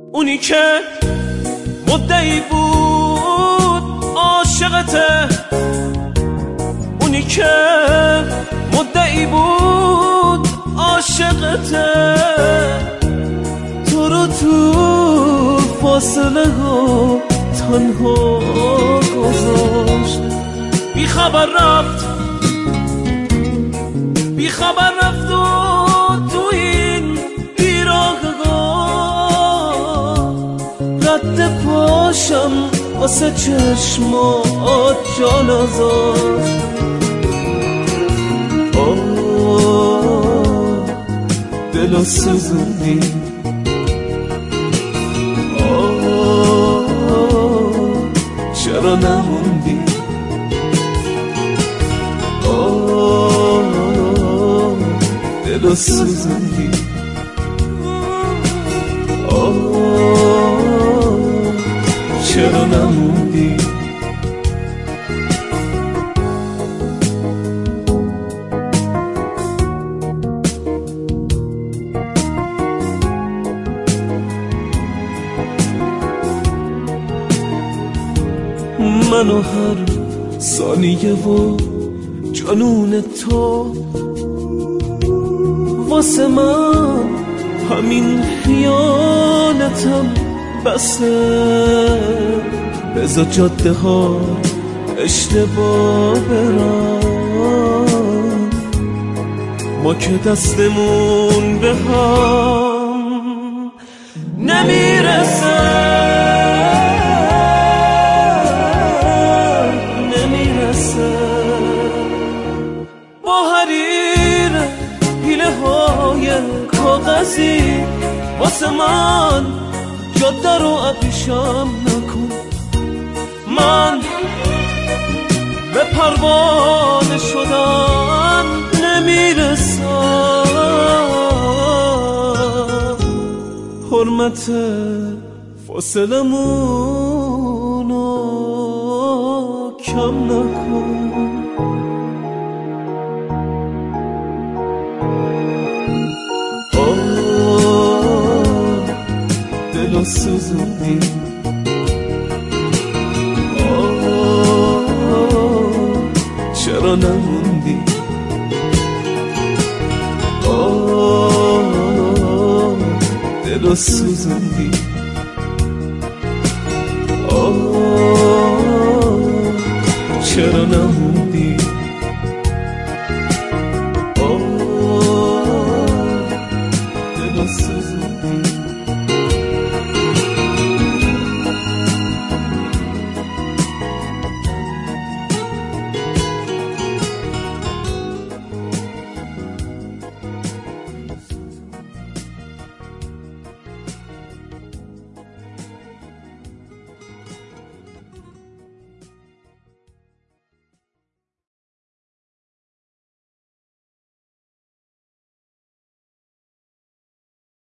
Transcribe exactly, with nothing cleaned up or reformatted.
اونی که مدعی بود عاشقته، اونی که مدعی بود عاشقته، تو رو تو فاصله ها تنها گذاشت. بی خبر رفت بی خبر رفت و تو این بیراهگاه رد پاشم واسه چشمات جا نذاشت. آه دلو سوزوندی، آه چرا نموندی، آه دلو سوزوندی، آه چرا نموندی. منو هر ثانیه و جنون تو واسه من همین خیانتم بسه. بذار جاده ها اشتباه برن، ما که دستمون به هم نمیرسه، نمیرسه. با حریر پیله های کاغذی واسه من جاده رو ابریشم نکن. من به پروانه شدن نمیرسم، حرمت فاصلمونو کم نکن. آه دلو سوزوندی، آه چرا نموندی، آه دلو سوزوندی، آه چرا نموندی.